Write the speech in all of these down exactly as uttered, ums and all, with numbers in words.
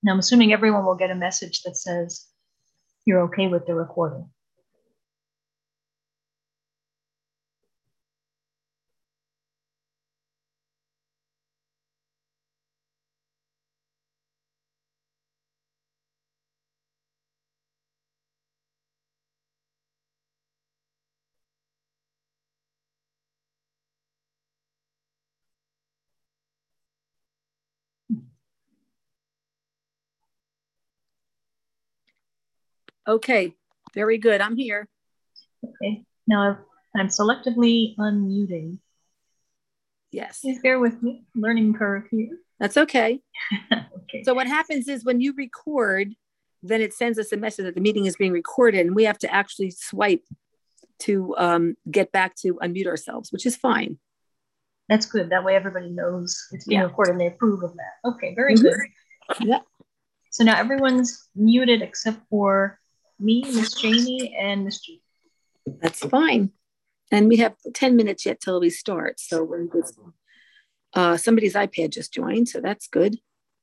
Now, I'm assuming everyone will get a message that says you're okay with the recording. Okay, very good. I'm here. Okay, now I'm selectively unmuting. Yes. Please bear with me. Learning curve here. That's okay. Okay. So what happens is when you record, then it sends us a message that the meeting is being recorded, and we have to actually swipe to um, get back to unmute ourselves, which is fine. That's good. That way everybody knows it's being Yeah. recorded and they approve of that. Okay, very Mm-hmm. good. Yeah. So now everyone's muted except for me, Miss Janie, and Miss G. That's fine. And we have ten minutes yet till we start. So we're good. Uh, somebody's iPad just joined, so that's good.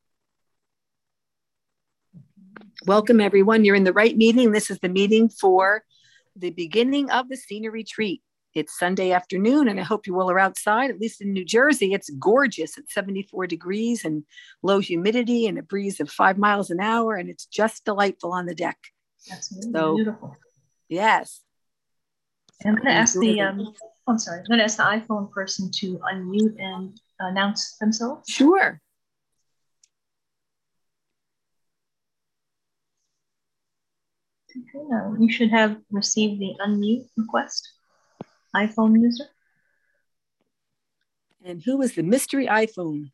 Welcome, everyone. You're in the right meeting. This is the meeting for the beginning of the senior retreat. It's Sunday afternoon, and I hope you all are outside. At least in New Jersey, it's gorgeous. It's seventy-four degrees and low humidity and a breeze of five miles an hour, and it's just delightful on the deck. That's really so, beautiful. Yes. And I'm going to ask the, um, I'm sorry, I'm going to ask the iPhone person to unmute and announce themselves. Sure. Okay, now you should have received the unmute request, iPhone user. And who is the mystery iPhone?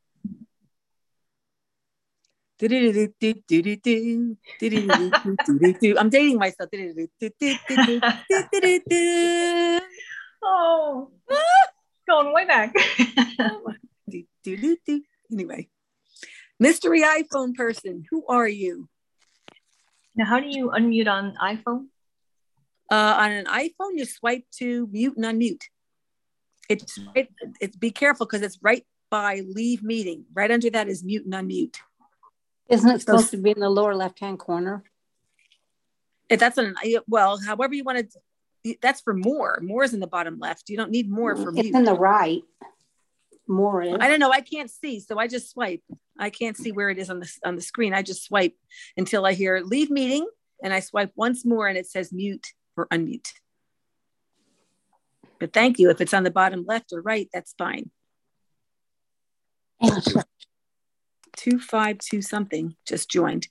I'm dating myself. Oh, going way back. Anyway, mystery iPhone person, who are you? Now, how do you unmute on iPhone? Uh, on an iPhone, you swipe to mute and unmute. It's right, it's be careful because it's right by leave meeting. Right under that is mute and unmute. Isn't it supposed so, to be in the lower left-hand corner? If that's an well, however you want to. That's for more. More is in the bottom left. You don't need more for it's mute. In the right. More is. I don't know. I can't see, so I just swipe. I can't see where it is on the on the screen. I just swipe until I hear leave meeting, and I swipe once more, and it says mute or unmute. But thank you. If it's on the bottom left or right, that's fine. Two five two something just joined.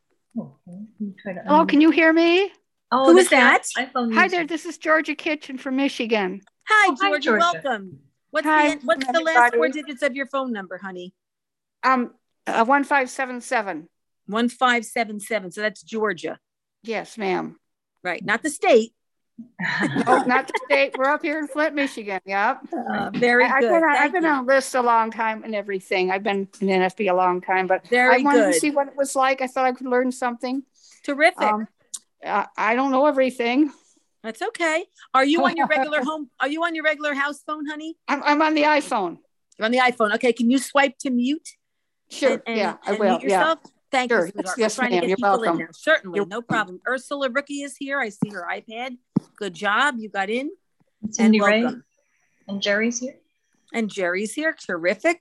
Hello, can you hear me? Oh, who is that? Hi there. This is Georgia Kitchen from Michigan. Hi, oh, Georgia. Hi, Georgia. Welcome. What's Hi, the what's the last four digits of your phone number, honey? Um, uh, one five seven seven. One five seven seven. So that's Georgia. Yes, ma'am. Right, not the state. No, not the state. We're up here in Flint, Michigan. Yep. Uh, very I, good. I've been, Thank I've been you. on lists a long time and everything. I've been in N F B a long time, but very I wanted good. to see what it was like. I thought I could learn something. Terrific. Um, uh, I don't know everything. That's okay. Are you on your regular home? Are you on your regular house phone, honey? I'm, I'm on the iPhone. You're on the iPhone. Okay. Can you swipe to mute? Sure. And, and, yeah, I and will. Mute yourself? Yeah. Thank sure. you, sweetheart. Yes, We're trying ma'am. to get You're people welcome. in there. Certainly. You're no problem. Ursula Rookie is here. I see her iPad. Good job. You got in. Cindy and welcome. Ray. And Jerry's here. And Jerry's here. Terrific.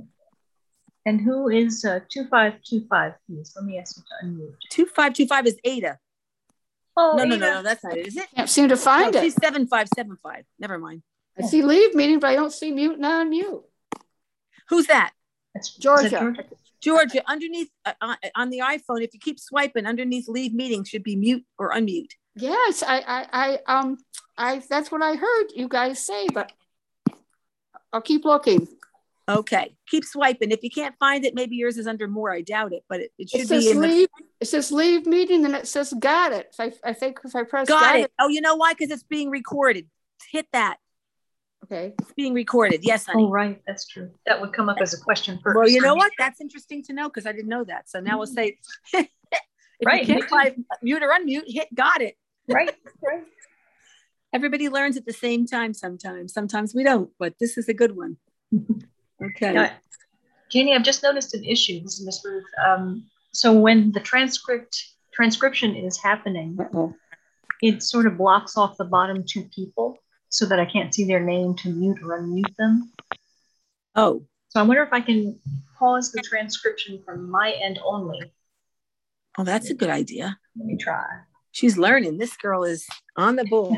And who is uh, two five two five, please? Let me ask you to unmute. two five two five is Ada. Oh, no, Ada. no, no, no, that's not it, is it? Can't seem to find no, it. She's seven five seven five. Never mind. I see leave meeting, but I don't see mute and unmute. Who's that? That's Georgia. that Georgia. Georgia, underneath uh, on, on the iPhone, if you keep swiping, underneath leave meeting should be mute or unmute. Yes, I, I, I, um, I. That's what I heard you guys say, but I'll keep looking. Okay, keep swiping. If you can't find it, maybe yours is under more. I doubt it, but it, it should it be says in leave. the... It says leave meeting, and it says got it. If I, I think if I press got, got it. it. Oh, you know why? Because it's being recorded. Hit that. Okay. It's being recorded. Yes, honey. Oh, right. That's true. That would come up as a question first. Well, you know what? That's interesting to know because I didn't know that. So now we'll say, if right. you can't find mute or unmute, hit got it. Right. Right. Everybody learns at the same time sometimes. Sometimes we don't, but this is a good one. Okay. Now, Janie, I've just noticed an issue. This is Miz Ruth. Um, so when the transcript transcription is happening, Uh-oh. it sort of blocks off the bottom two people so that I can't see their name to mute or unmute them. Oh, So I wonder if I can pause the transcription from my end only. oh, that's a good idea. Let me try. She's learning. This girl is on the ball.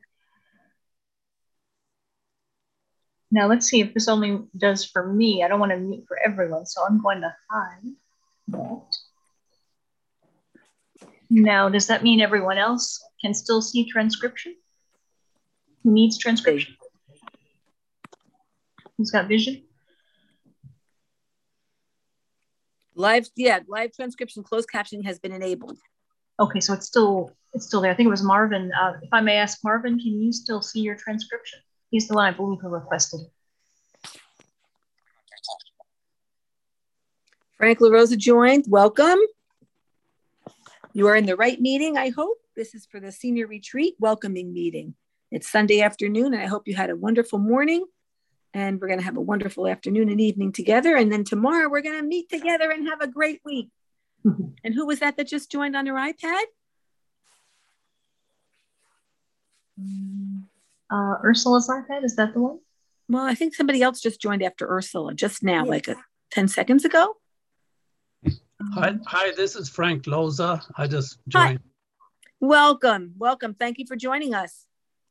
Now let's see if this only does for me. I don't want to mute for everyone, so I'm going to hide that. Now, does that mean everyone else can still see transcription? Who needs transcription? Who's got vision? Live, yeah, live transcription, closed captioning has been enabled. Okay, so it's still it's still there. I think it was Marvin. Uh, if I may ask, Marvin, can you still see your transcription? He's the one I believe who requested it. Frank LaRosa joined. Welcome. You are in the right meeting, I hope. This is for the senior retreat welcoming meeting. It's Sunday afternoon, and I hope you had a wonderful morning. And we're going to have a wonderful afternoon and evening together. And then tomorrow we're going to meet together and have a great week. Mm-hmm. And who was that that just joined on your iPad? Uh, Ursula's iPad, is that the one? Well, I think somebody else just joined after Ursula just now, yeah. like a, ten seconds ago. Hi, hi, this is Frank Loza. I just joined. Hi. Welcome, welcome. Thank you for joining us.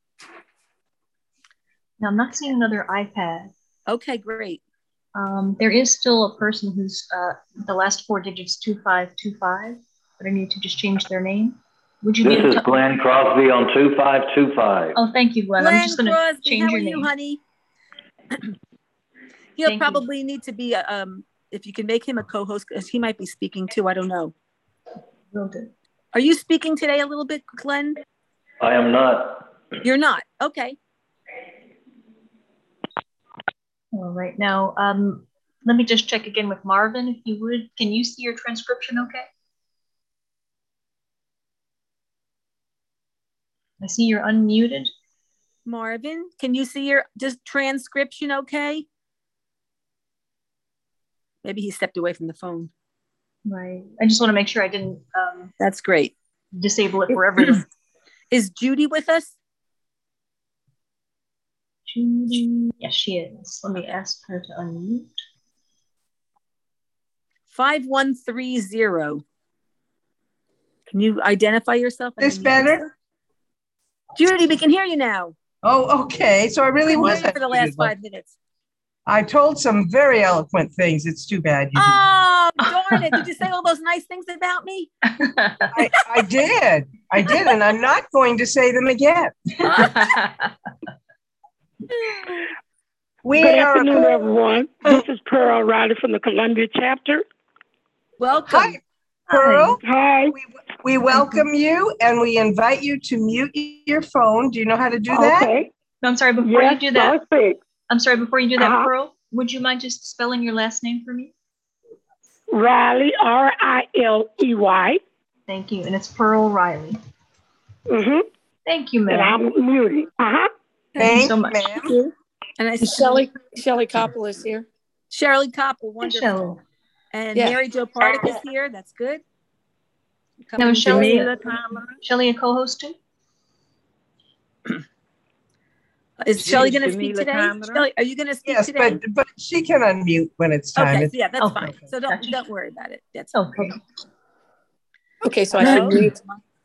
Now, I'm not seeing another iPad. Okay, great. Um, there is still a person who's uh, the last four digits two five two five, but I need to just change their name. Would you this be is Glenn Crosby on two five two five. Oh, thank you, Glenn. Glenn I'm just going to change how your are name. You, honey? He'll Thank probably you. need to be, a, um, if you can make him a co-host, because he might be speaking too. I don't know. Will do. Are you speaking today a little bit, Glenn? I am not. You're not. Okay. All right. Now, um, let me just check again with Marvin, if you would. Can you see your transcription okay? I see you're unmuted. Marvin, can you see your just transcription okay? Maybe he stepped away from the phone. Right. I just want to make sure I didn't um, That's great. disable it for everyone. Is Judy with us? Judy, yes, she is. Let me ask her to unmute. five one three zero. Can you identify yourself? This better? Yourself? Judy, we can hear you now. Oh, okay. So I really wasn't for the last five minutes. I told some very eloquent things. It's too bad you Oh, darn it. Did you say all those nice things about me? I, I did. I did, and I'm not going to say them again. We Good afternoon, a- everyone. This is Pearl O'Reilly from the Columbia chapter. Welcome. Hi, Pearl. Hi. We, we welcome you, and we invite you to mute your phone. Do you know how to do that? Okay. No, I'm sorry. Before yes, you do that, perfect. I'm sorry. Before you do that, uh-huh. Pearl, would you mind just spelling your last name for me? Riley, R I L E Y. Thank you. And it's Pearl Riley. Mm-hmm. Thank you, ma'am. And I'm muted. Uh-huh. Thank, Thank you so much. You, and I see Shelley, Shelley Koppel is here. Shirley Koppel, wonderful. Shelley. And yeah. Mary Jo Pardick is here. That's good. Now, is Shelley, a, Shelley a co-host too? Is Shelley going to speak today? Shelley, are you going to speak yes, today? Yes, but, but she can unmute when it's time. Okay, so yeah, that's okay. fine. So don't gotcha. don't worry about it. That's okay. Okay, so I should mute.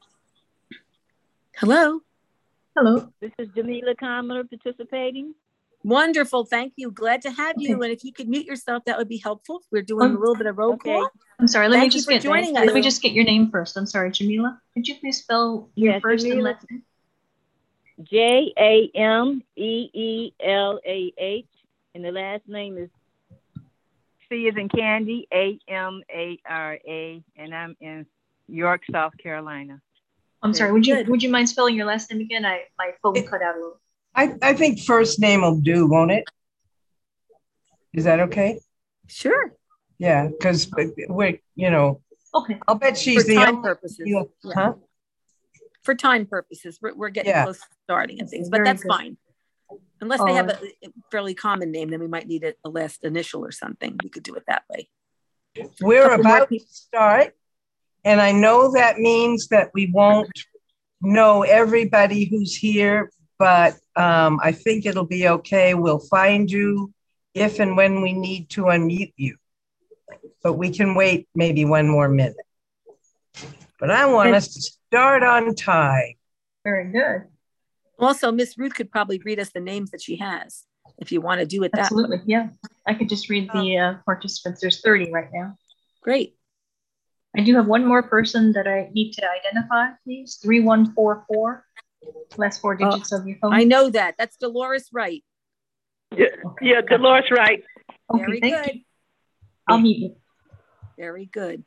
Hello. Hello. This is Jamila Kamler participating. Wonderful. Thank you. Glad to have okay. you. And if you could mute yourself, that would be helpful. We're doing um, a little bit of roll okay. call. I'm sorry. Let Thank me just you for get joining let us. me just get your name first. I'm sorry, Jamila. Could you please spell your yes, first Jamila. and last name? J A M E E L A H, and the last name is C as in Candy, A M A R A, and I'm in York, South Carolina. I'm sorry. Would you would you mind spelling your last name again? I my phone it, cut out a little. I I think first name will do, won't it? Is that okay? Sure. Yeah, because we're you know. Okay. I'll bet she's For the time only, purposes. You know, yeah. Huh? For time purposes, we're, we're getting yeah. close to starting and things, but Very that's good. Fine. Unless oh. they have a, a fairly common name, then we might need a, a last initial or something. We could do it that way. We're Couple more about to start, and I know that means that we won't know everybody who's here, but um, I think it'll be okay. We'll find you if and when we need to unmute you. But we can wait maybe one more minute. But I want us to start on time. Very good. Also, Miss Ruth could probably read us the names that she has, if you want to do it that way. Absolutely, yeah. I could just read the uh, participants. There's thirty right now. Great. I do have one more person that I need to identify, please. three one four four, last four digits Oh, of your phone. I know that. That's Dolores Wright. Yeah, Okay, yeah, gotcha. Dolores Wright. Okay, Very thank good. you. I'll mute you. Very good.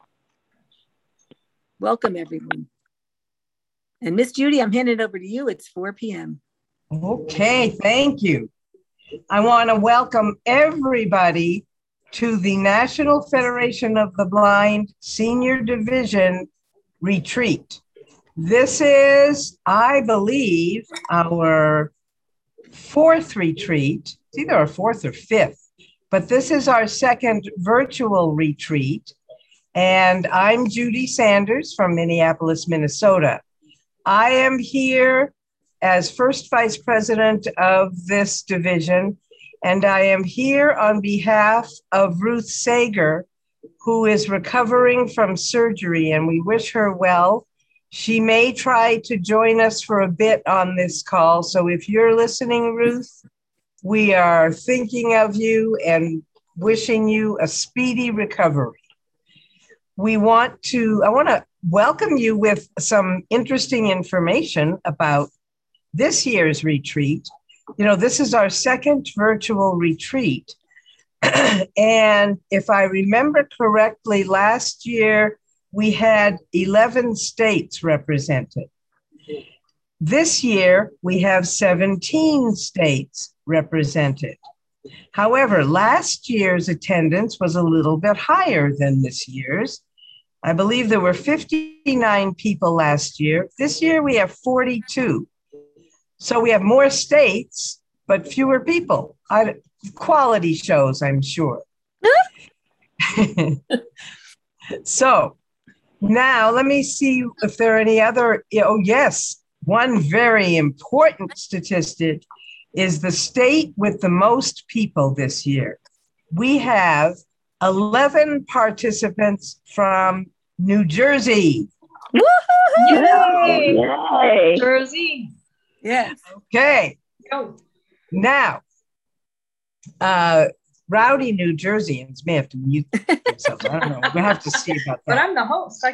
Welcome, everyone. And Miss Judy, I'm handing it over to you. It's four p m Okay, thank you. I want to welcome everybody to the National Federation of the Blind Senior Division Retreat. This is, I believe, our fourth retreat. It's either our fourth or fifth, but this is our second virtual retreat. And I'm Judy Sanders from Minneapolis, Minnesota. I am here as first vice president of this division, and I am here on behalf of Ruth Sager, who is recovering from surgery, and we wish her well. She may try to join us for a bit on this call, so if you're listening, Ruth, we are thinking of you and wishing you a speedy recovery. We want to, I want to welcome you with some interesting information about this year's retreat. You know, this is our second virtual retreat. And if I remember correctly, last year we had eleven states represented. This year we have seventeen states represented. However, last year's attendance was a little bit higher than this year's. I believe there were fifty-nine people last year. This year we have forty-two. So we have more states, but fewer people. I, quality shows, I'm sure. So now let me see if there are any other, oh yes, one very important statistic is the state with the most people this year. We have eleven participants from New Jersey. Yay! Yay. Jersey. Yes. Okay, Go. now, uh, rowdy New Jerseyans may have to mute themselves. I don't know. We'll have to see about But that. I'm the host.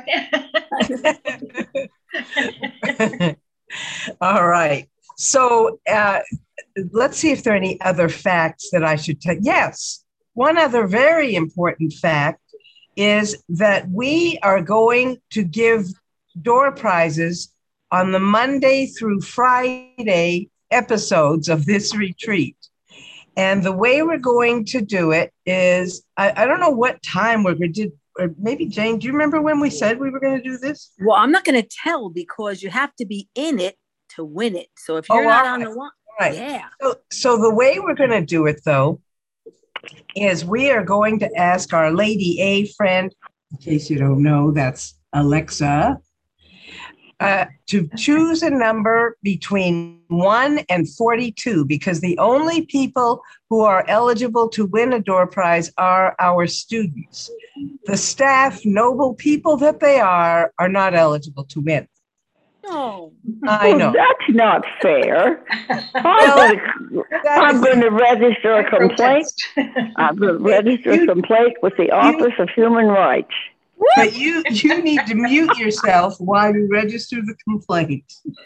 I can't. All right. So uh, let's see if there are any other facts that I should tell. Yes. One other very important fact is that we are going to give door prizes on the Monday through Friday episodes of this retreat. And the way we're going to do it is, I, I don't know what time we're going to do, or maybe Jane, do you remember when we said we were going to do this? Well, I'm not going to tell because you have to be in it to win it. So if you're Oh, not all on right. the one, Right. yeah. So, so the way we're going to do it, though, is we are going to ask our Lady A friend, in case you don't know, that's Alexa, uh, to choose a number between one and forty-two, because the only people who are eligible to win a door prize are our students. The staff, noble people that they are, are not eligible to win. No. I Well, know. that's not fair. I'm Well, going that I'm is- going to register a complaint. I'm going to register a complaint with the Office of Human Rights. But you, you need to mute yourself while you register the complaint.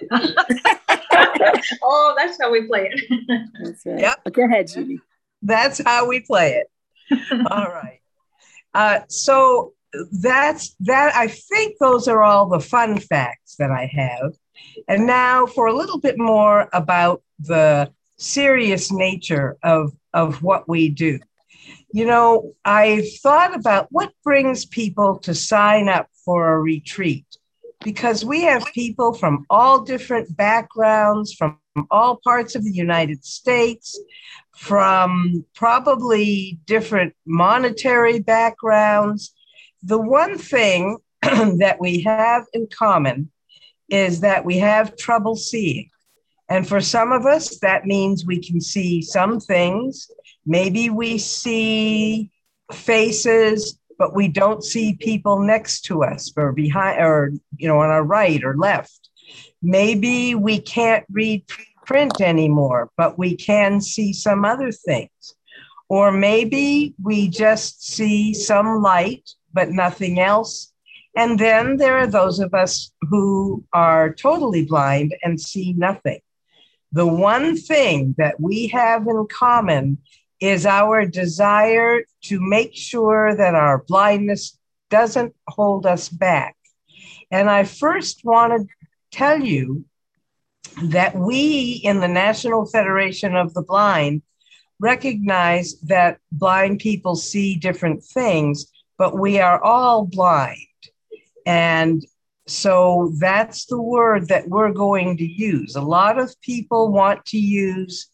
Oh, that's how we play it. That's right. Yep. Go ahead, Judy. That's how we play it. All right. Uh, so that's that. I think those are all the fun facts that I have. And now for a little bit more about the serious nature of, of what we do. You know, I've thought about what brings people to sign up for a retreat, because we have people from all different backgrounds, from all parts of the United States, from probably different monetary backgrounds. The one thing that we have in common is that we have trouble seeing. And for some of us, that means we can see some things. Maybe we see faces, but we don't see people next to us or behind, or, you know, on our right or left. Maybe we can't read print anymore, but we can see some other things. Or maybe we just see some light, but nothing else. And then there are those of us who are totally blind and see nothing. The one thing that we have in common is our desire to make sure that our blindness doesn't hold us back. And I first want to tell you that we in the National Federation of the Blind recognize that blind people see different things, but we are all blind. And so that's the word that we're going to use. A lot of people want to use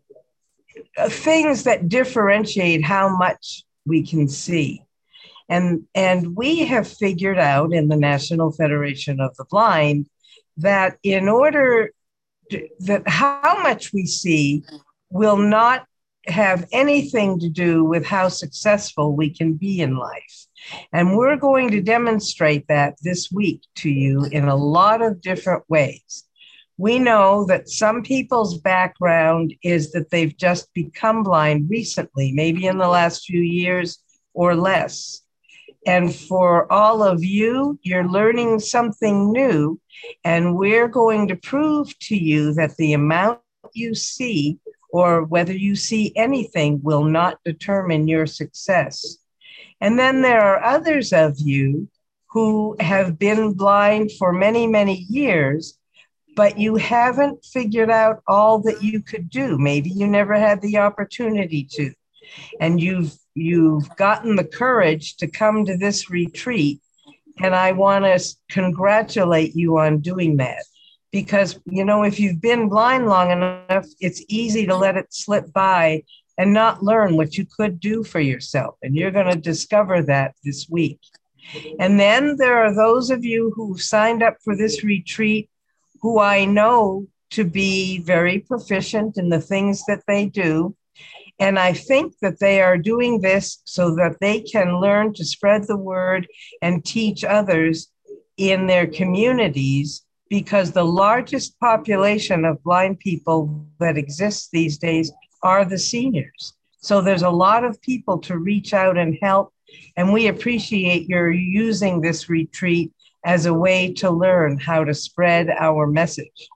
things that differentiate how much we can see. And, and we have figured out in the National Federation of the Blind that in order to, that how much we see will not have anything to do with how successful we can be in life. And we're going to demonstrate that this week to you in a lot of different ways. We know that some people's background is that they've just become blind recently, maybe in the last few years or less. And for all of you, you're learning something new, and we're going to prove to you that the amount you see or whether you see anything will not determine your success. And then there are others of you who have been blind for many, many years, but you haven't figured out all that you could do. Maybe you never had the opportunity to. And you've you've gotten the courage to come to this retreat. And I want to congratulate you on doing that. Because, you know, if you've been blind long enough, it's easy to let it slip by and not learn what you could do for yourself. And you're going to discover that this week. And then there are those of you who signed up for this retreat who I know to be very proficient in the things that they do. And I think that they are doing this so that they can learn to spread the word and teach others in their communities, because the largest population of blind people that exists these days are the seniors. So there's a lot of people to reach out and help. And we appreciate your using this retreat as a way to learn how to spread our message.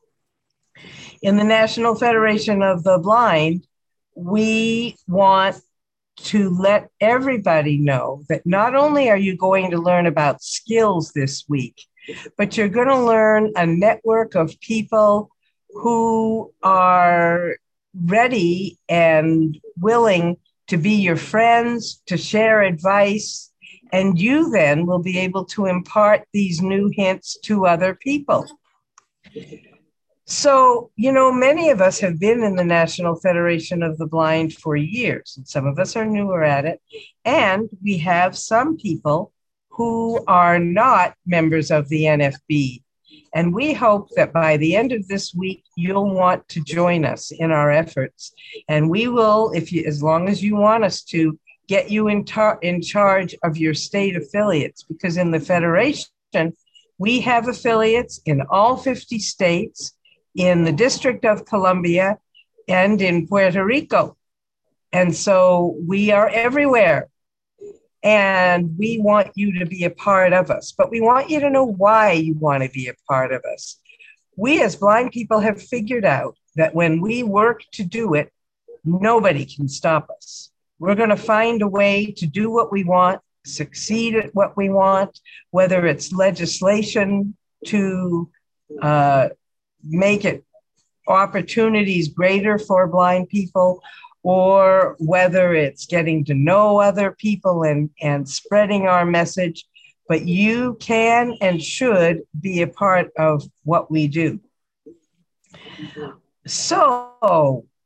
In the National Federation of the Blind, we want to let everybody know that not only are you going to learn about skills this week, but you're going to learn a network of people who are ready and willing to be your friends, to share advice, and you then will be able to impart these new hints to other people. So, you know, many of us have been in the National Federation of the Blind for years, and some of us are newer at it. And we have some people who are not members of the N F B. And we hope that by the end of this week, you'll want to join us in our efforts. And we will, if you, as long as you want us to, get you in, tar- in charge of your state affiliates, because in the Federation, we have affiliates in all fifty states, in the District of Columbia, and in Puerto Rico. And so we are everywhere. And we want you to be a part of us, but we want you to know why you want to be a part of us. We as blind people have figured out that when we work to do it, nobody can stop us. We're going to find a way to do what we want, succeed at what we want, whether it's legislation to uh, make it opportunities greater for blind people, or whether it's getting to know other people and, and spreading our message. But you can and should be a part of what we do. So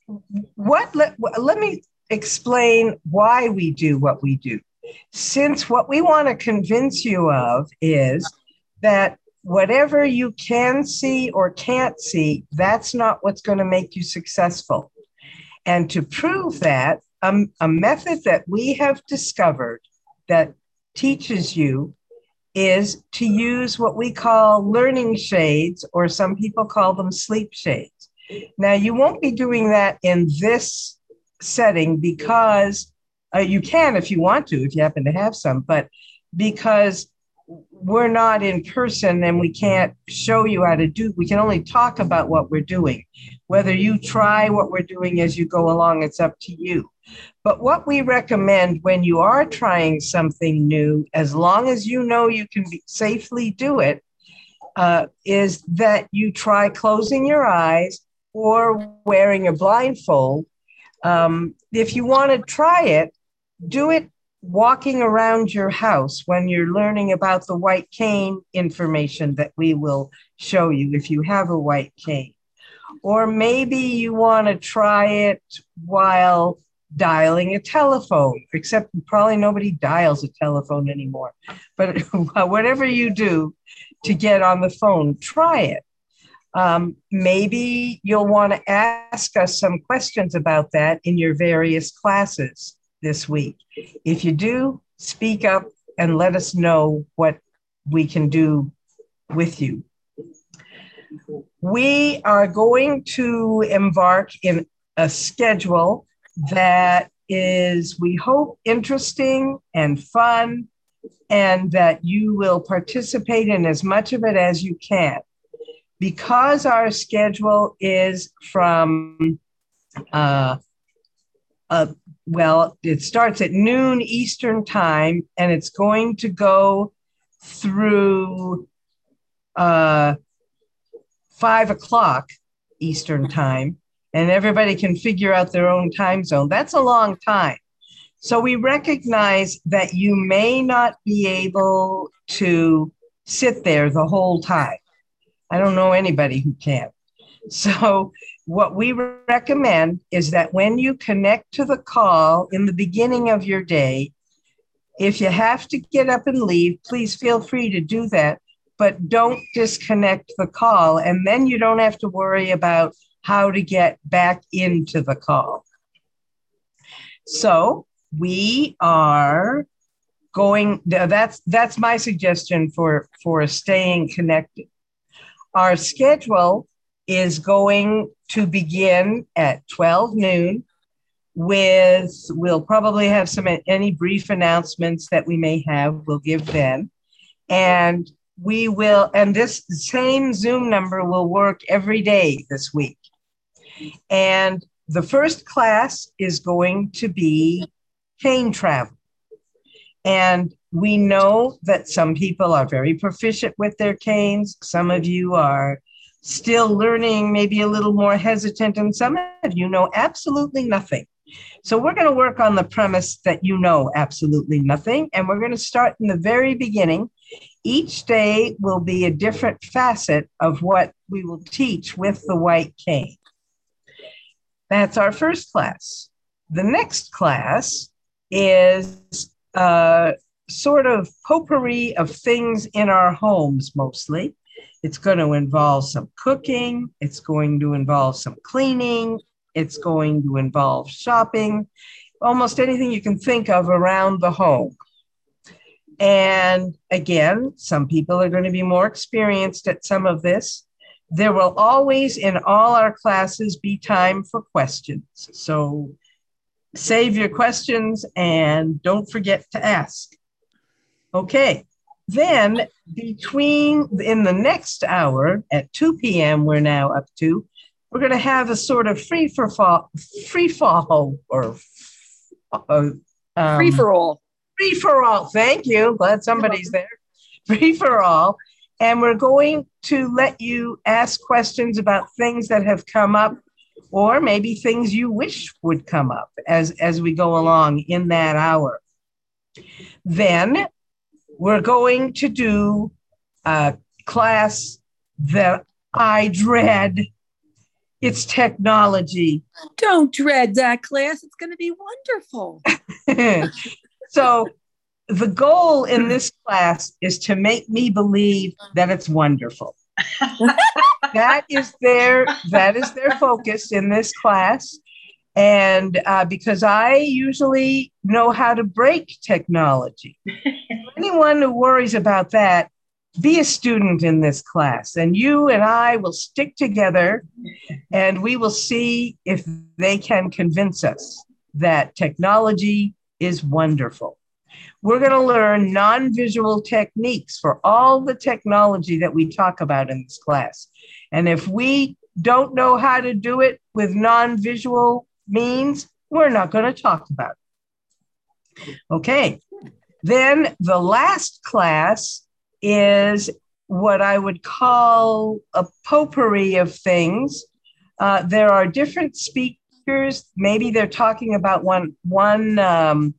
what let, let me explain why we do what we do. Since what we want to convince you of is that whatever you can see or can't see, that's not what's going to make you successful. And to prove that, um, a method that we have discovered that teaches you is to use what we call learning shades, or some people call them sleep shades. Now, you won't be doing that in this setting because uh, you can if you want to, if you happen to have some, but because we're not in person and we can't show you how to do, we can only talk about what we're doing. Whether you try what we're doing as you go along, it's up to you. But what we recommend when you are trying something new, as long as you know you can be, safely do it, uh, is that you try closing your eyes or wearing a blindfold. Um, if you want to try it, do it walking around your house when you're learning about the white cane information that we will show you if you have a white cane. Or maybe you want to try it while dialing a telephone, except probably nobody dials a telephone anymore. But whatever you do to get on the phone, try it. Um, maybe you'll want to ask us some questions about that in your various classes this week. If you do, speak up and let us know what we can do with you. We are going to embark in a schedule that is, we hope, interesting and fun, and that you will participate in as much of it as you can. Because our schedule is from, uh, uh, well, it starts at noon Eastern time, and it's going to go through uh, five o'clock Eastern time, and everybody can figure out their own time zone. That's a long time. So we recognize that you may not be able to sit there the whole time. I don't know anybody who can. So what we recommend is that when you connect to the call in the beginning of your day, if you have to get up and leave, please feel free to do that, but don't disconnect the call, and then you don't have to worry about how to get back into the call. So we are going, that's, that's my suggestion for, for staying connected. Our schedule is going to begin at twelve noon with, we'll probably have some, any brief announcements that we may have, we'll give then. And we will, and this same Zoom number will work every day this week. And the first class is going to be cane travel. And we know that some people are very proficient with their canes. Some of you are still learning, maybe a little more hesitant, and some of you know absolutely nothing. So we're going to work on the premise that you know absolutely nothing, and we're going to start in the very beginning. Each day will be a different facet of what we will teach with the white cane. That's our first class. The next class is uh, sort of potpourri of things in our homes mostly. It's going to involve some cooking. It's going to involve some cleaning. It's going to involve shopping, almost anything you can think of around the home. And again, some people are going to be more experienced at some of this. There will always in all our classes be time for questions. So save your questions and don't forget to ask. Okay, then between, in the next hour at two p m we're now up to, we're going to have a sort of free for fall, free fall or uh, um, Free for all. Free for all. Thank you. Glad somebody's there. Free for all. And we're going to let you ask questions about things that have come up, or maybe things you wish would come up as, as we go along in that hour. Then we're going to do a class that I dread. It's technology. Don't dread that class. It's going to be wonderful. So the goal in this class is to make me believe that it's wonderful. That is their that is their focus in this class. And uh, because I usually know how to break technology. Anyone who worries about that, be a student in this class. And you and I will stick together and we will see if they can convince us that technology is wonderful. We're going to learn non-visual techniques for all the technology that we talk about in this class. And if we don't know how to do it with non-visual means, we're not going to talk about it. Okay. Then the last class is what I would call a potpourri of things. Uh, there are different speakers. Maybe they're talking about one, one um,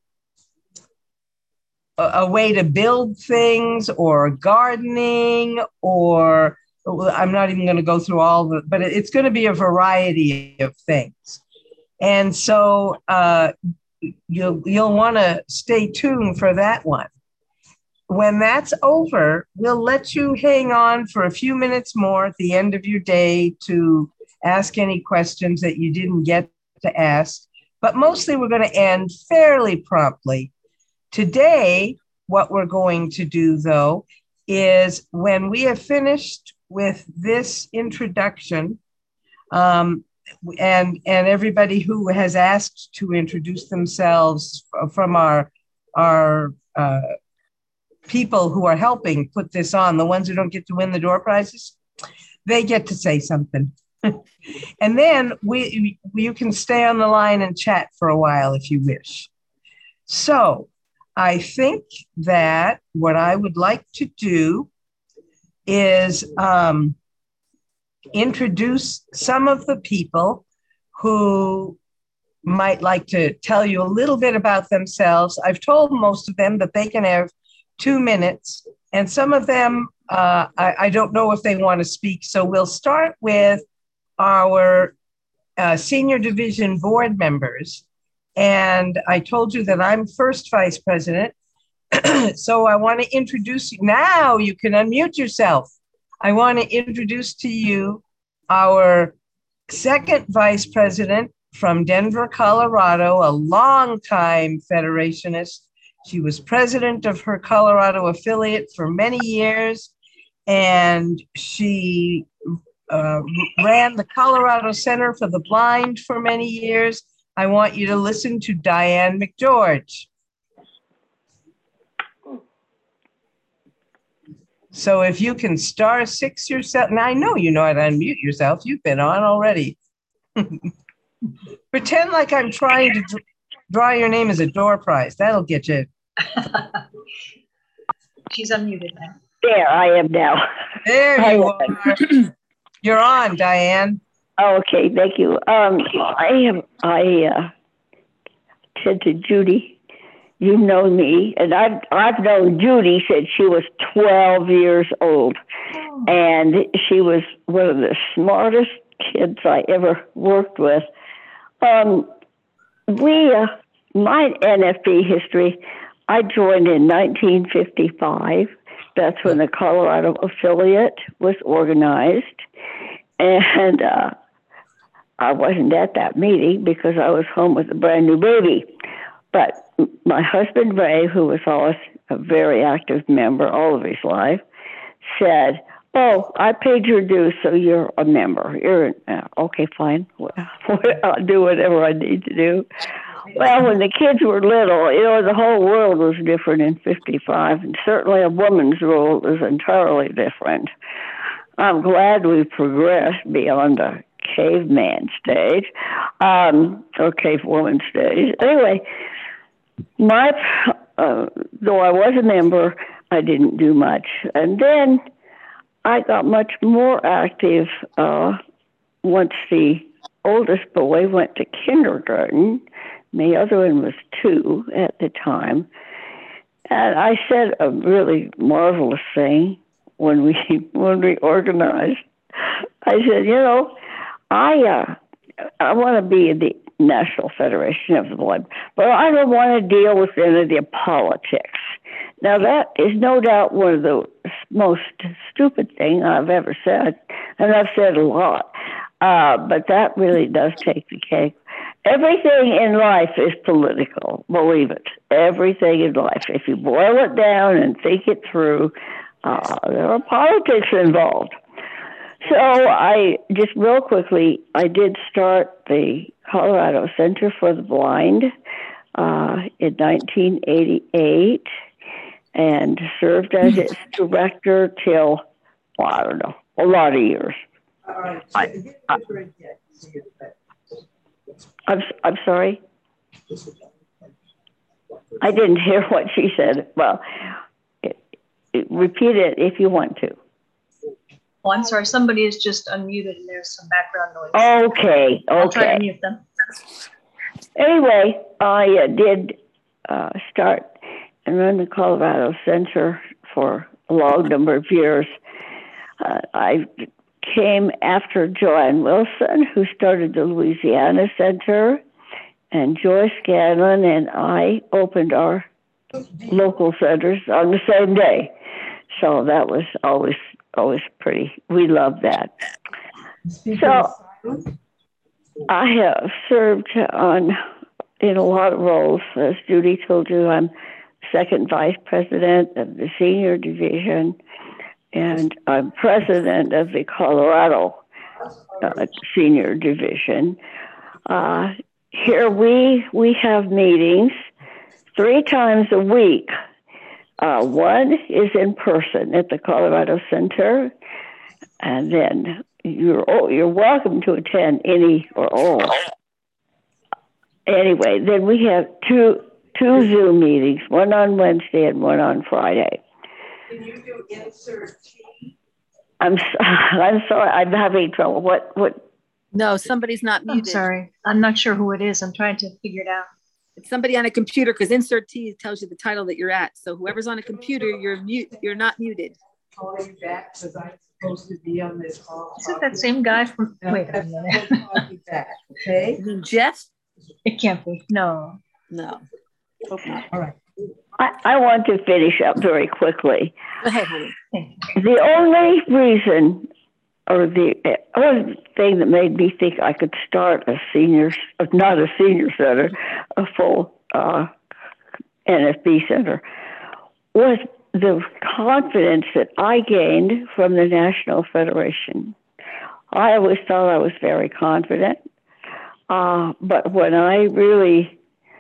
a, a way to build things or gardening, or I'm not even going to go through all the, but it's going to be a variety of things. And so uh, you'll, you'll want to stay tuned for that one. When that's over, we'll let you hang on for a few minutes more at the end of your day to ask any questions that you didn't get to ask. But mostly we're going to end fairly promptly. Today, what we're going to do, though, is when we have finished with this introduction, um, and, and everybody who has asked to introduce themselves from our, our uh, people who are helping put this on, the ones who don't get to win the door prizes, they get to say something. And then we, you can stay on the line and chat for a while if you wish. So I think that what I would like to do is um, introduce some of the people who might like to tell you a little bit about themselves. I've told most of them that they can have two minutes, and some of them, uh, I, I don't know if they want to speak. So we'll start with our uh, senior division board members. And I told you that I'm first vice president. So I want to introduce you. Now you can unmute yourself. I want to introduce to you our second vice president from Denver, Colorado, a longtime Federationist. She was president of her Colorado affiliate for many years, and she uh, ran the Colorado Center for the Blind for many years. I want you to listen to Diane McGeorge. So if you can star six yourself, now I know you know how to unmute yourself. You've been on already. Pretend like I'm trying to dr- draw your name as a door prize. That'll get you. She's unmuted now. There, I am now. There you are. You're on, Diane. Okay, thank you. Um, I am. I uh, said to Judy, "You know me," and I've I've known Judy since she was twelve years old, and she was one of the smartest kids I ever worked with. Um, we, uh, my N F B history, I joined in nineteen fifty-five. That's when the Colorado affiliate was organized, and uh, I wasn't at that meeting because I was home with a brand new baby. But my husband, Ray, who was always a very active member all of his life, said, "Oh, I paid your dues, so you're a member. You're uh, okay, fine. I'll do whatever I need to do." Well, when the kids were little, you know, the whole world was different in fifty-five, and certainly a woman's role is entirely different. I'm glad we progressed beyond the caveman stage, um, or cavewoman stage. Anyway, my uh, though I was a member, I didn't do much. And then I got much more active uh, once the oldest boy went to kindergarten. The other one was two at the time. And I said a really marvelous thing when we when we organized. I said, you know, I uh, I want to be in the National Federation of the Blind, but I don't want to deal with any of the politics. Now, that is no doubt one of the most stupid thing I've ever said, and I've said a lot, uh, but that really does take the cake. Everything in life is political, believe it. Everything in life. If you boil it down and think it through, uh, there are politics involved. So I, just real quickly, I did start the Colorado Center for the Blind uh, in nineteen eighty-eight and served as its director till, well, I don't know, a lot of years. All right. I, I, I'm, I'm sorry? I didn't hear what she said. Well, it, it, repeat it if you want to. Oh, I'm sorry. Somebody is just unmuted and there's some background noise. Okay, okay. I'll try to mute them. Anyway, I uh, did uh, start and run the Colorado Center for a long number of years. Uh, I came after Joanne Wilson, who started the Louisiana Center, and Joyce Scanlon and I opened our local centers on the same day. So that was always always pretty. We loved that. So I have served on in a lot of roles. As Judy told you, I'm second vice president of the senior division, and I'm president of the Colorado uh, senior division. Uh, here we we have meetings three times a week. Uh, one is in person at the Colorado Center, and then you're oh, you're welcome to attend any or all. Anyway, then we have two two Zoom meetings, one on Wednesday and one on Friday. Can you do insert T? I'm I'm sorry, I'm having trouble. What what? No, somebody's not muted. I'm sorry. I'm not sure who it is. I'm trying to figure it out. It's somebody on a computer, because insert T tells you the title that you're at. So whoever's on a computer, you're mute. You're not muted. Call you back because I'm supposed to be on this call. Is it that same guy from? Wait a minute. Call you back, okay? You mean Jeff? It can't be. No. No. Okay. All right. I, I want to finish up very quickly. Go ahead, honey. The only reason, or the only thing that made me think I could start a senior, not a senior center, a full uh, N F B center, was the confidence that I gained from the National Federation. I always thought I was very confident, uh, but when I really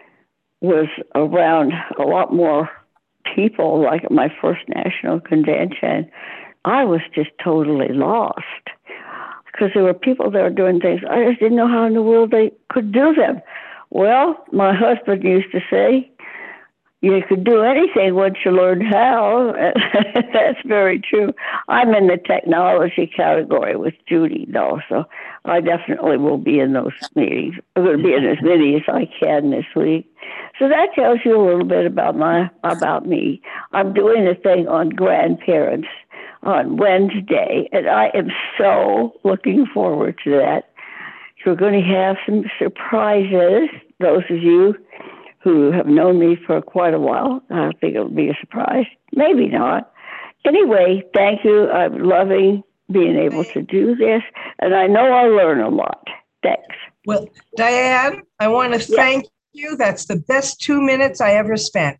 was around a lot more people, like at my first national convention, I was just totally lost because there were people that were doing things. I just didn't know how in the world they could do them. Well, my husband used to say, you could do anything once you learn how. That's very true. I'm in the technology category with Judy, though, so I definitely will be in those meetings. I'm going to be in as many as I can this week. So that tells you a little bit about my about me. I'm doing a thing on grandparents on Wednesday, and I am so looking forward to that. You're going to have some surprises, those of you who have known me for quite a while. I think it'll be a surprise. Maybe not. Anyway, thank you. I'm loving being able to do this, and I know I'll learn a lot. Thanks. Well, Diane, I want to thank you. That's the best two minutes I ever spent.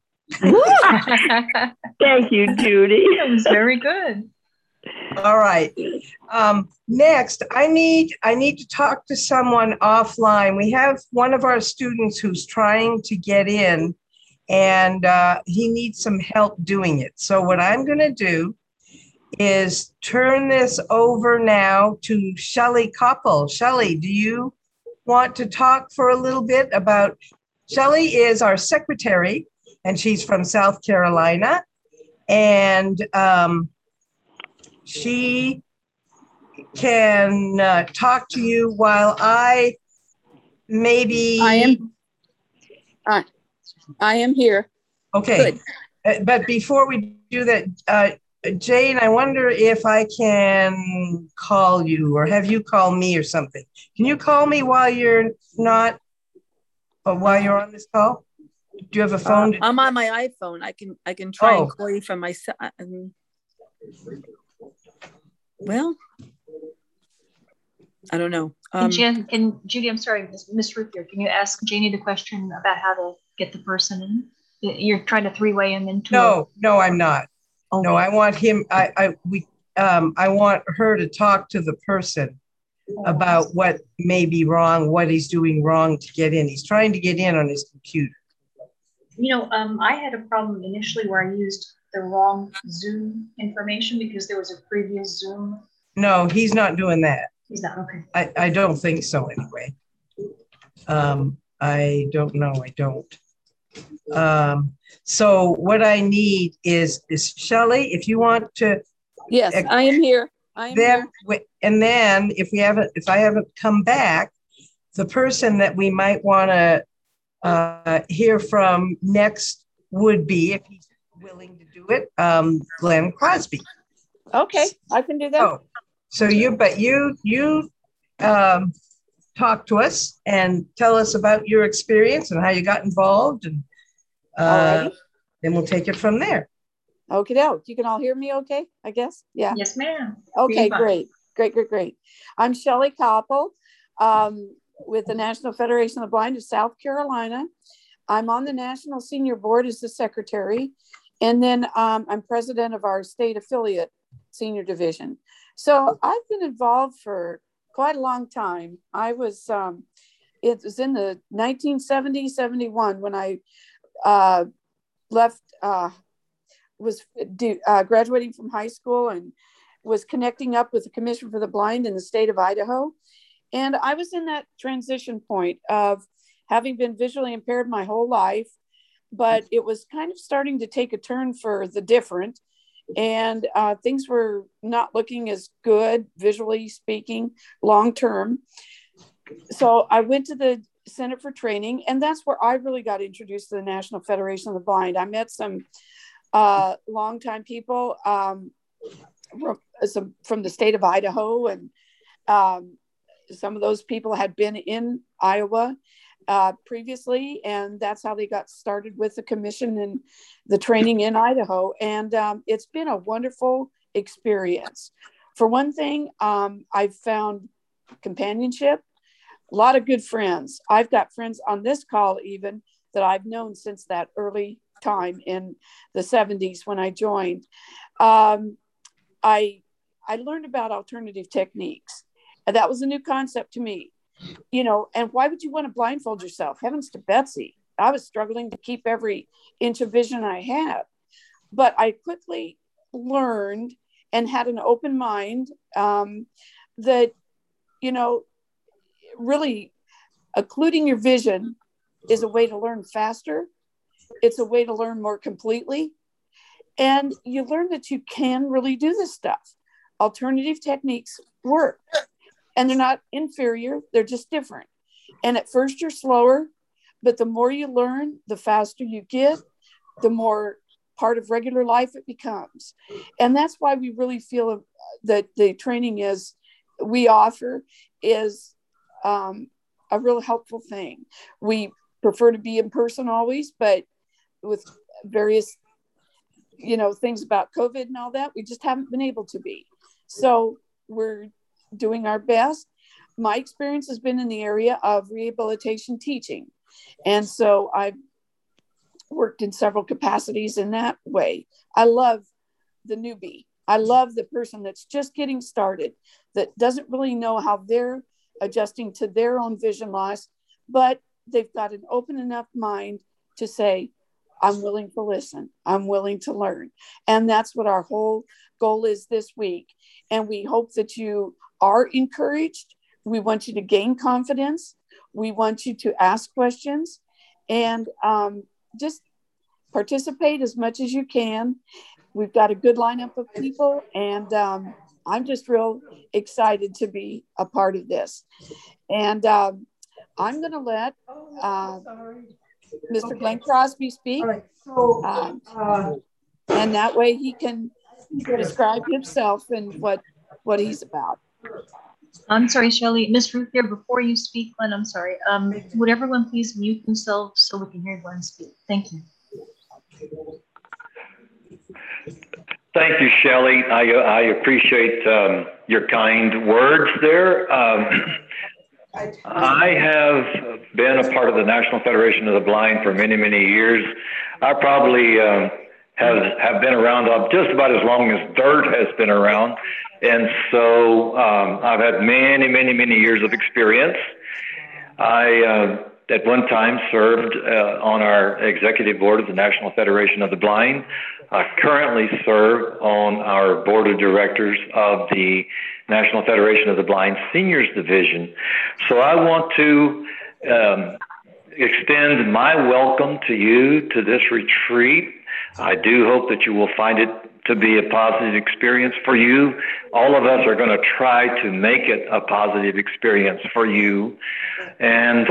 Thank you, Judy. That was very good. All right. Um, next, I need I need to talk to someone offline. We have one of our students who's trying to get in, and uh, he needs some help doing it. So what I'm going to do is turn this over now to Shelley Koppel. Shelley, do you want to talk for a little bit about? Shelley is our secretary, and she's from South Carolina, and um, she can uh, talk to you while I maybe. I am. Uh, I am here. Okay, uh, but before we do that, uh, Jane, I wonder if I can call you or have you call me or something. Can you call me while you're not, or while you're on this call? Do you have a phone? Uh, I'm on my iPhone. I can I can try Oh. and call you from my. Um, well, I don't know. Um, and, Jan, and Judy, I'm sorry, Miss Ruth here. Can you ask Janie the question about how to get the person in? You're trying to three-way him into. No, a... no, I'm not. Okay. No, I want him. I I we um I want her to talk to the person oh. about what may be wrong, what he's doing wrong to get in. He's trying to get in on his computer. You know, um, I had a problem initially where I used the wrong Zoom information because there was a previous Zoom. No, he's not doing that. He's not, okay. I, I don't think so anyway. Um, I don't know, I don't. Um, so what I need is, is Shelley, if you want to. Yes, I am here. I am then, here. And then if we haven't, if I haven't come back, the person that we might want to Uh, hear from next would be, if he's willing to do it, um, Glenn Crosby. Okay, I can do that. Oh, so you, but you, you um, talk to us and tell us about your experience and how you got involved, and uh, then we'll take it from there. Okay, doke. You can all hear me okay, I guess? Yeah. Yes, ma'am. Okay, great. Great, great, great. I'm Shelley Koppel. Um, with the National Federation of the Blind of South Carolina. I'm on the National Senior Board as the secretary. And then um, I'm president of our state affiliate senior division. So I've been involved for quite a long time. I was, um, it was in the nineteen seventy, seventy-one when I uh, left, uh, was do, uh, graduating from high school and was connecting up with the Commission for the Blind in the state of Idaho. And I was in that transition point of having been visually impaired my whole life, but it was kind of starting to take a turn for the different. And uh, things were not looking as good, visually speaking, long-term. So I went to the Center for Training, and that's where I really got introduced to the National Federation of the Blind. I met some uh, longtime people um, from, some, from the state of Idaho, and um, some of those people had been in Iowa uh, previously, and that's how they got started with the commission and the training in Idaho. And um, it's been a wonderful experience. For one thing, um, I've found companionship, a lot of good friends. I've got friends on this call even that I've known since that early time in the seventies when I joined. Um, I, I learned about alternative techniques. And that was a new concept to me, you know, and why would you want to blindfold yourself? Heavens to Betsy. I was struggling to keep every inch of vision I had, but I quickly learned and had an open mind um, that, you know, really occluding your vision is a way to learn faster. It's a way to learn more completely. And you learn that you can really do this stuff. Alternative techniques work. And they're not inferior, they're just different. And at first you're slower, but the more you learn, the faster you get, the more part of regular life it becomes. And that's why we really feel that the training is, we offer is um, a real helpful thing. We prefer to be in person always, but with various, you know, things about COVID and all that, we just haven't been able to be. So we're doing our best. My experience has been in the area of rehabilitation teaching. And so I've worked in several capacities in that way. I love the newbie. I love the person that's just getting started, that doesn't really know how they're adjusting to their own vision loss, but they've got an open enough mind to say, I'm willing to listen. I'm willing to learn. And that's what our whole goal is this week. And we hope that you are encouraged. We want you to gain confidence. We want you to ask questions and um, just participate as much as you can. We've got a good lineup of people, and um, I'm just real excited to be a part of this. And um, I'm going to let uh, Mister Okay. Glenn Crosby speak. All right. So, um, uh, and that way he can describe himself and what, what he's about. I'm sorry, Shelley. Miss Ruth here, before you speak, Glenn, I'm sorry. Um, would everyone please mute themselves so we can hear Glenn speak? Thank you. Thank you, Shelley. I, I appreciate um, your kind words there. Um, I have been a part of the National Federation of the Blind for many, many years. I probably um, have, have been around just about as long as dirt has been around. And so um, I've had many, many, many years of experience. I, uh, at one time, served uh, on our executive board of the National Federation of the Blind. I currently serve on our board of directors of the National Federation of the Blind Seniors Division. So I want to um, extend my welcome to you to this retreat. I do hope that you will find it to be a positive experience for you. All of us are going to try to make it a positive experience for you. And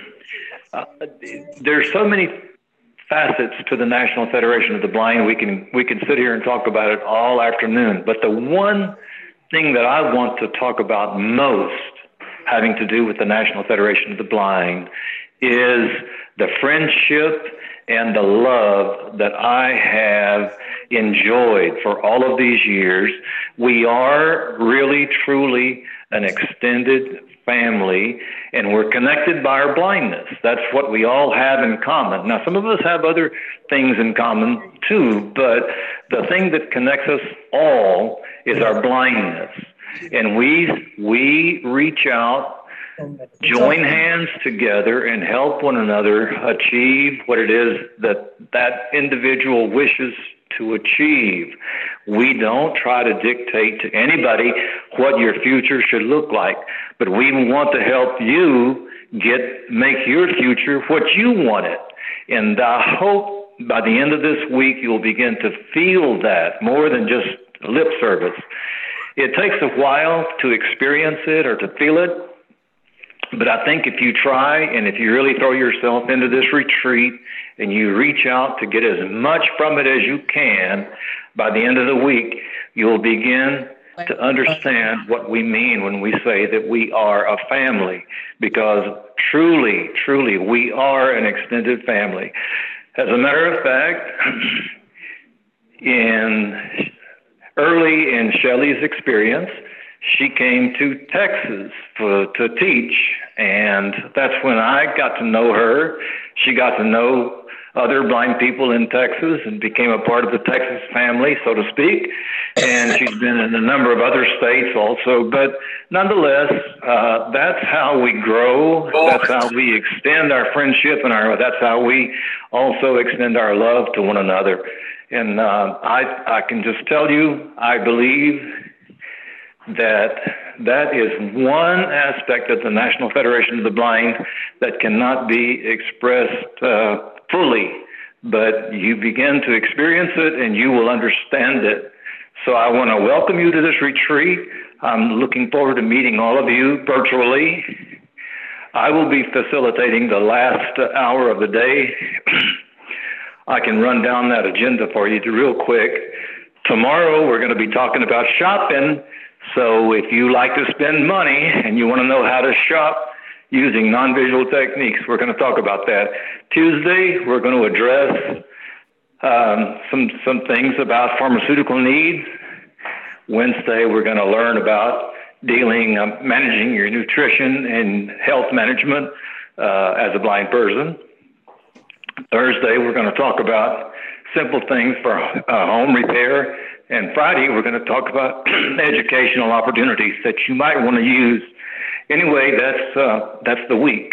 uh, there's so many facets to the National Federation of the Blind. We can we can sit here and talk about it all afternoon. But the one thing that I want to talk about most, having to do with the National Federation of the Blind, is the friendship and the love that I have enjoyed for all of these years. We are really, truly an extended family, and we're connected by our blindness. That's what we all have in common. Now, some of us have other things in common too, but the thing that connects us all is our blindness. And we, we reach out, join hands together, and help one another achieve what it is that that individual wishes to achieve. We don't try to dictate to anybody what your future should look like, but we want to help you get make your future what you want it. And I hope by the end of this week you'll begin to feel that more than just lip service. It takes a while to experience it or to feel it, but I think if you try and if you really throw yourself into this retreat and you reach out to get as much from it as you can, by the end of the week, you'll begin to understand what we mean when we say that we are a family, because truly, truly, we are an extended family. As a matter of fact, in early in Shelley's experience, she came to Texas for, to teach, and that's when I got to know her. She got to know other blind people in Texas and became a part of the Texas family, so to speak. And she's been in a number of other states also. But nonetheless, uh, that's how we grow. That's how we extend our friendship, and our, that's how we also extend our love to one another. And uh, I, I can just tell you, I believe that that is one aspect of the National Federation of the Blind that cannot be expressed uh, fully, but you begin to experience it and you will understand it. So I want to welcome you to this retreat. I'm looking forward to meeting all of you virtually. I will be facilitating the last hour of the day. I can run down that agenda for you real quick. Tomorrow we're going to be talking about shopping. So if you like to spend money and you want to know how to shop using non-visual techniques, we're going to talk about that. Tuesday, we're going to address um, some, some things about pharmaceutical needs. Wednesday, we're going to learn about dealing, uh, managing your nutrition and health management uh, as a blind person. Thursday, we're going to talk about simple things for uh, home repair. And Friday, we're going to talk about educational opportunities that you might want to use. Anyway, that's uh, that's the week.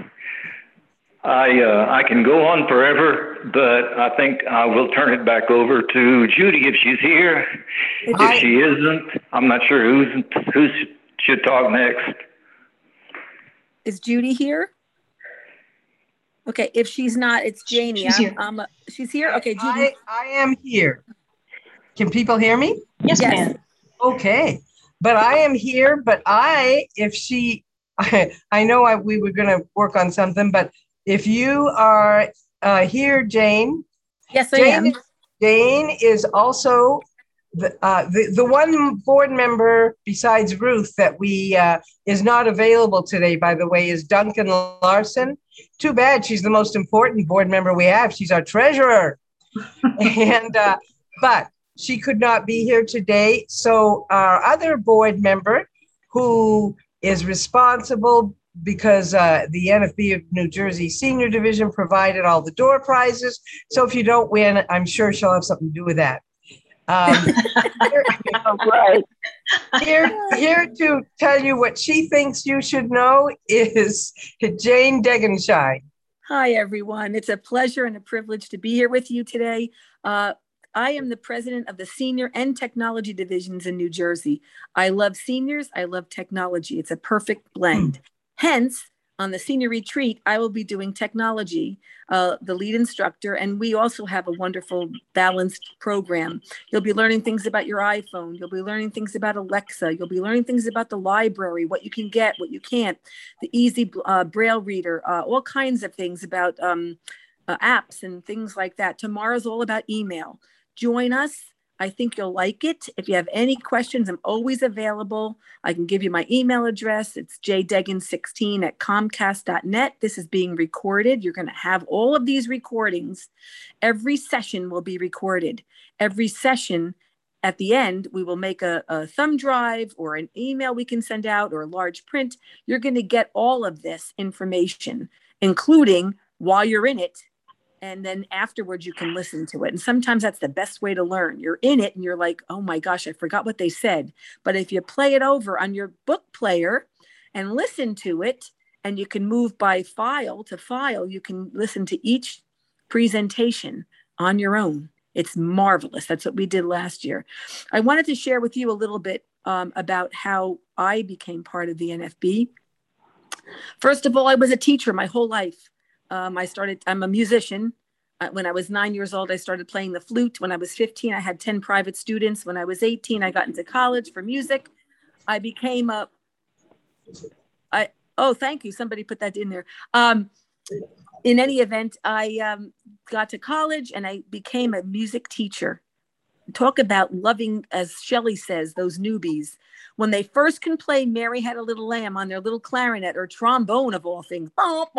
I uh, I can go on forever, but I think I will turn it back over to Judy if she's here. If she isn't, I'm not sure who's who should talk next. Is Judy here? Okay, if she's not, it's Janie. She's I'm, here. I'm, uh, she's here. Okay, Judy. I, I am here. Can people hear me? Yes, Yes. ma'am. Okay, but I am here, but I, if she, I, I know I, we were going to work on something, but if you are uh, here, Jane. Yes, I Jane, am. Jane is also the, uh, the, the one board member besides Ruth that we uh, is not available today, by the way, is Duncan Larson. Too bad. She's the most important board member we have. She's our treasurer. and uh, but she could not be here today. So our other board member, who is responsible because uh, the N F B of New Jersey Senior Division provided all the door prizes. So if you don't win, I'm sure she'll have something to do with that. Um, here, right. here, here to tell you what she thinks you should know is Jane Degenshine. Hi, everyone. It's a pleasure and a privilege to be here with you today. Uh, I am the president of the Senior and Technology Divisions in New Jersey. I love seniors. I love technology. It's a perfect blend. Hence, on the senior retreat, I will be doing technology, uh, the lead instructor, and we also have a wonderful balanced program. You'll be learning things about your iPhone. You'll be learning things about Alexa. You'll be learning things about the library, what you can get, what you can't, the easy uh, Braille reader, uh, all kinds of things about um, uh, apps and things like that. Tomorrow's all about email. Join us. I think you'll like it. If you have any questions, I'm always available. I can give you my email address. It's j degan sixteen at comcast dot net. This is being recorded. You're going to have all of these recordings. Every session will be recorded. Every session, at the end, we will make a, a thumb drive or an email we can send out or a large print. You're going to get all of this information, including while you're in it. And then afterwards, you can listen to it. And sometimes that's the best way to learn. You're in it and you're like, oh my gosh, I forgot what they said. But if you play it over on your book player and listen to it, and you can move by file to file, you can listen to each presentation on your own. It's marvelous. That's what we did last year. I wanted to share with you a little bit um, about how I became part of the N F B. First of all, I was a teacher my whole life. Um, I started, I'm a musician. Uh, when I was nine years old, I started playing the flute. When I was fifteen, I had ten private students. When I was eighteen, I got into college for music. I became a, I, oh, thank you. Somebody put that in there. Um, in any event, I um, got to college and I became a music teacher. Talk about loving, as Shelley says, those newbies. When they first can play Mary Had a Little Lamb on their little clarinet or trombone of all things,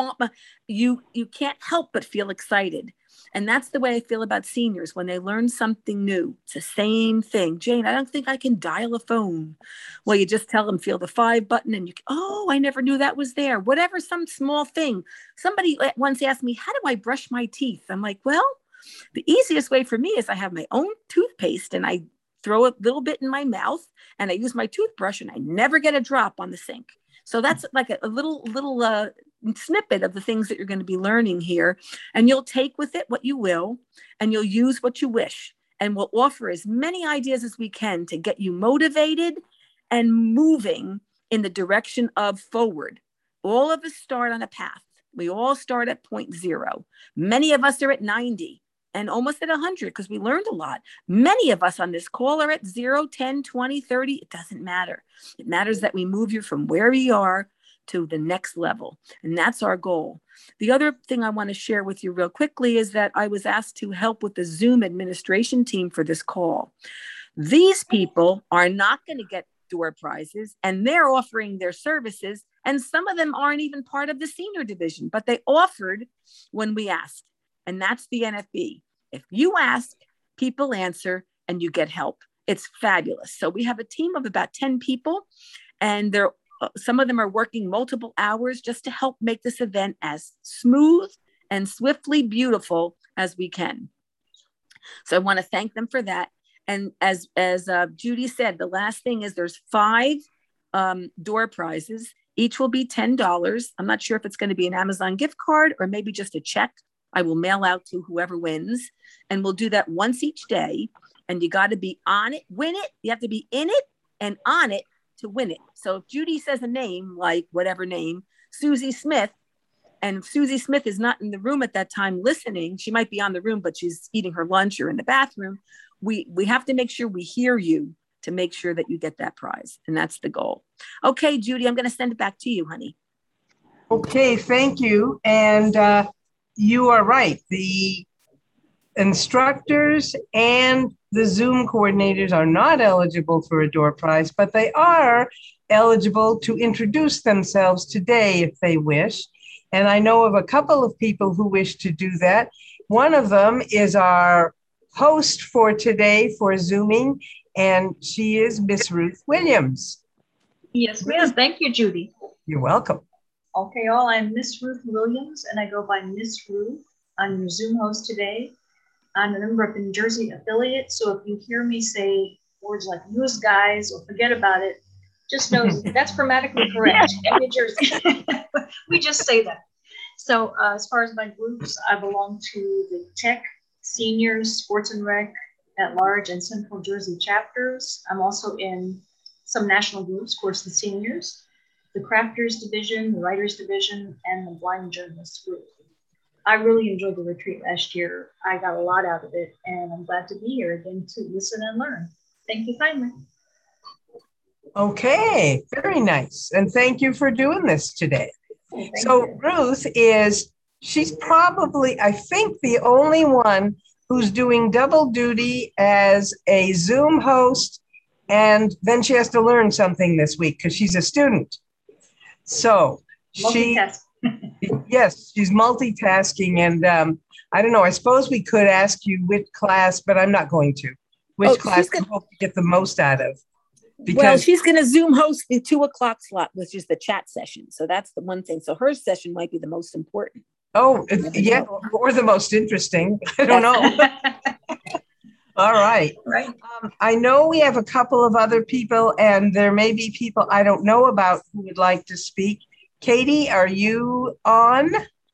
you, you can't help but feel excited. And that's the way I feel about seniors when they learn something new. It's the same thing. Jane, I don't think I can dial a phone. Well, you just tell them, feel the five button and you, oh, I never knew that was there. Whatever, some small thing. Somebody once asked me, how do I brush my teeth? I'm like, well, the easiest way for me is I have my own toothpaste and I throw a little bit in my mouth and I use my toothbrush and I never get a drop on the sink. So that's like a, a little, little uh, snippet of the things that you're going to be learning here. And you'll take with it what you will, and you'll use what you wish. And we'll offer as many ideas as we can to get you motivated and moving in the direction of forward. All of us start on a path. We all start at point zero. Many of us are at ninety. And almost at one hundred because we learned a lot. Many of us on this call are at zero, ten, twenty, thirty. It doesn't matter. It matters that we move you from where we are to the next level. And that's our goal. The other thing I want to share with you real quickly is that I was asked to help with the Zoom administration team for this call. These people are not going to get door prizes and they're offering their services. And some of them aren't even part of the senior division, but they offered when we asked. And that's the N F B. If you ask, people answer, and you get help. It's fabulous. So we have a team of about ten people, and they're uh, some of them are working multiple hours just to help make this event as smooth and swiftly beautiful as we can. So I want to thank them for that. And as as uh, Judy said, the last thing is there's five um, door prizes. Each will be ten dollars. I'm not sure if it's going to be an Amazon gift card or maybe just a check. I will mail out to whoever wins, and we'll do that once each day. And you got to be on it, win it. You have to be in it and on it to win it. So if Judy says a name, like whatever name, Susie Smith, and if Susie Smith is not in the room at that time listening, she might be on the room, but she's eating her lunch or in the bathroom. We, we have to make sure we hear you to make sure that you get that prize. And that's the goal. Okay, Judy, I'm going to send it back to you, honey. Okay, thank you. And, uh, you are right. The instructors and the Zoom coordinators are not eligible for a door prize, but they are eligible to introduce themselves today if they wish. And I know of a couple of people who wish to do that. One of them is our host for today for Zooming, and she is Miss Ruth Williams. Yes, ma'am. Thank you, Judy. You're welcome. Okay, all, I'm Miss Ruth Williams, and I go by Miss Ruth. I'm your Zoom host today. I'm a member of the New Jersey affiliate, so if you hear me say words like "news guys" or "forget about it," just know that's grammatically correct in New Jersey. We just say that. So uh, as far as my groups, I belong to the Tech, Seniors, Sports and Rec at Large, and Central Jersey chapters. I'm also in some national groups, of course, the Seniors, the Crafters Division, the Writers Division, and the Blind Journalists Group. I really enjoyed the retreat last year. I got a lot out of it, and I'm glad to be here again to listen and learn. Thank you kindly. Okay, very nice. And thank you for doing this today. Oh, so you. Ruth is, she's probably, I think, the only one who's doing double duty as a Zoom host, and then she has to learn something this week because she's a student. So she, yes, she's multitasking, and um, I don't know, I suppose we could ask you which class, but I'm not going to. Which Oh, class she's you hope to get the most out of? Well, Because she's going to Zoom host the two o'clock slot, which is the chat session. So that's the one thing. So her session might be the most important. oh, yeah, know. or the most interesting. I don't know. All right. Right. Um, I know we have a couple of other people, and there may be people I don't know about who would like to speak. Katie, are you on?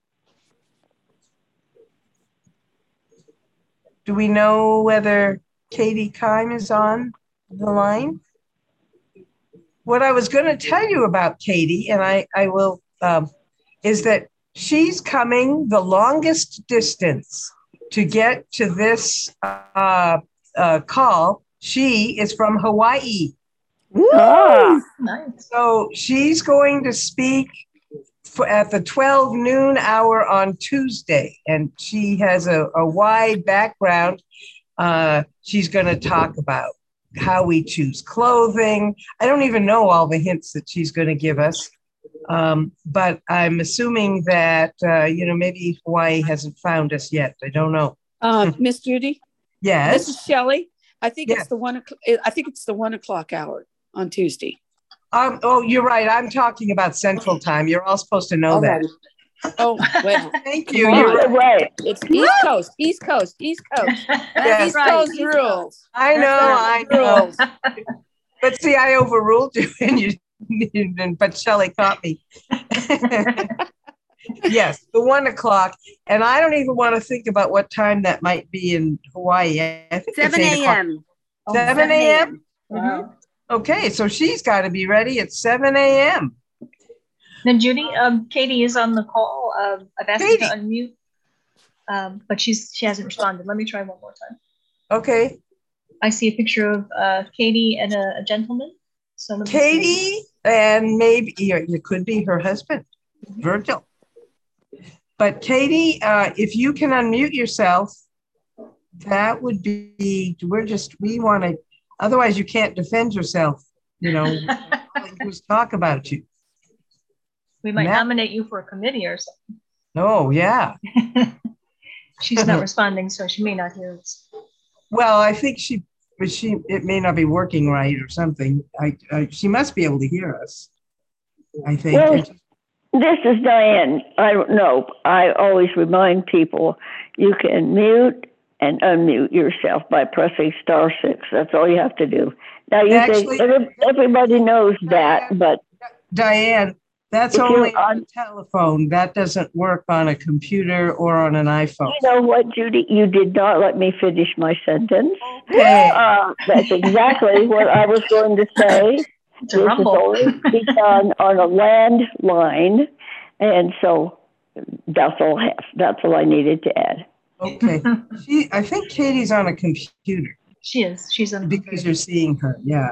Do we know whether Katie Kime is on the line? What I was going to tell you about Katie, and I, I will, um, is that she's coming the longest distance to get to this uh, uh, call. She is from Hawaii. Ah, Nice. So she's going to speak for, at the twelve noon hour on Tuesday, and she has a, a wide background. Uh, she's going to talk about how we choose clothing. I don't even know all the hints that she's going to give us, um, but I'm assuming that, uh, you know, maybe Hawaii hasn't found us yet. I don't know. Uh, Miss Judy, Yes. this is Shelley. I think Yes. it's the one. o'clock- I think it's the one o'clock hour on Tuesday. Um, oh, you're right. I'm talking about Central Time. You're all supposed to know that. Alrighty. Oh, well, Thank come you. on. You're right. right. It's East Coast, East Coast, East Coast. Yes. East Coast rules. I know, I That's know. rules. But see, I overruled you, and you, but Shelley caught me. Yes, the one o'clock, and I don't even want to think about what time that might be in Hawaii. I think it's seven eight o'clock. a.m. seven a.m. Wow. Okay, so she's got to be ready at seven a.m. Then Judy, um, Katie is on the call. Uh, I've asked Katie. her to unmute, um, but she's she hasn't responded. Let me try one more time. Okay, I see a picture of uh, Katie and a, a gentleman. So let me see. Katie, and maybe it could be her husband, Virgil. But Katie, uh, if you can unmute yourself, that would be, we're just, we want to, otherwise you can't defend yourself, you know, just talk about you. We might Matt? nominate you for a committee or something. Oh, yeah. She's not responding, so she may not hear us. Well, I think she, but she, it may not be working right or something. I, I she must be able to hear us, I think. Well, this is Diane. I don't know. I always remind people you can mute and unmute yourself by pressing star six. That's all you have to do. Now you Actually- think every, everybody knows that, but Diane, that's If you're only on on- a telephone. That doesn't work on a computer or on an iPhone. you know what, Judy? You did not let me finish my sentence. Okay. Uh, that's exactly what I was going to say. It's a This is rumble. always be done on a landline, and so that's all. I have. That's all I needed to add. Okay. She, I think Katie's on a computer She is. She's on because you're seeing her. Yeah.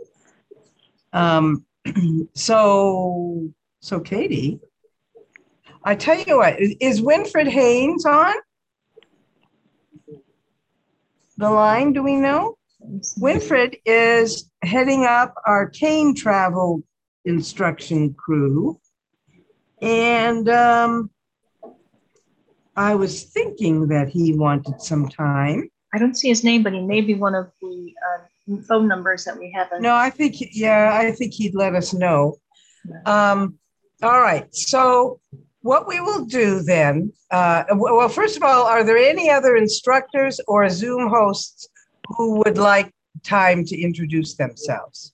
Um. So, so Katie, I tell you what, is Winfred Haynes on? the line, do we know? Winfred is heading up our cane travel instruction crew. And um, I was thinking that he wanted some time. I don't see his name, but he may be one of the uh, phone numbers that we haven't. No, I think, yeah, I think he'd let us know. Um, all right, so what we will do then, uh, well, first of all, are there any other instructors or Zoom hosts who would like time to introduce themselves?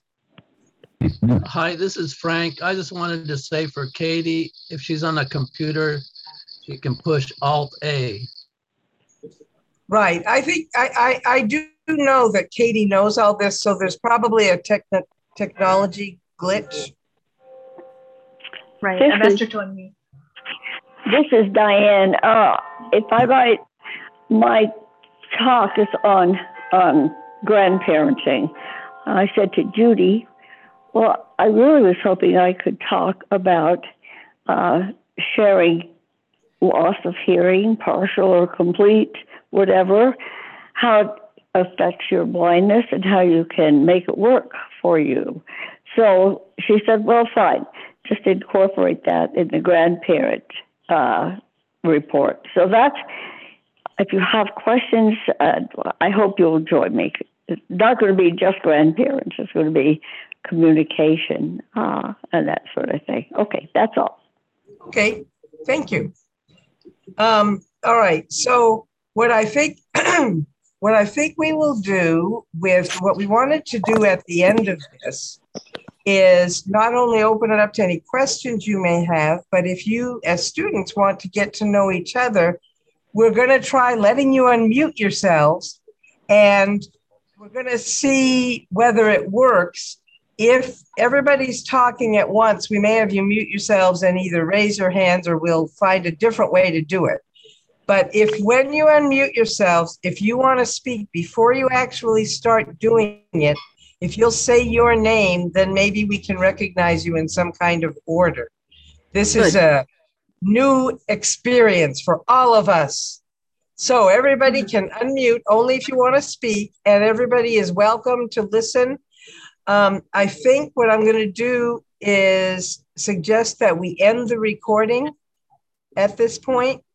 Hi, this is Frank. I just wanted to say for Katie, if she's on a computer, she can push Alt A. Right. I think I, I, I do know that Katie knows all this, so there's probably a techn technology glitch. Right. This Ambassador is- Tony. This is Diane. Uh, if I might, my talk is on um, grandparenting. I said to Judy, well, I really was hoping I could talk about uh, sharing loss of hearing, partial or complete, whatever, how it affects your blindness and how you can make it work for you. So she said, well, fine, just incorporate that in the grandparent uh, report. So that's, if you have questions, uh, I hope you'll join me. It's not going to be just grandparents. It's going to be communication uh, and that sort of thing. Okay, that's all. Okay, thank you. Um, all right, so what I think, what I think we will do with what we wanted to do at the end of this is not only open it up to any questions you may have, but if you as students want to get to know each other, we're going to try letting you unmute yourselves, and we're going to see whether it works. If everybody's talking at once, we may have you mute yourselves and either raise your hands or we'll find a different way to do it. But if when you unmute yourselves, if you want to speak before you actually start doing it, if you'll say your name, then maybe we can recognize you in some kind of order. This is a new experience for all of us. So everybody can unmute only if you want to speak, and everybody is welcome to listen. Um, I think what I'm going to do is suggest that we end the recording at this point.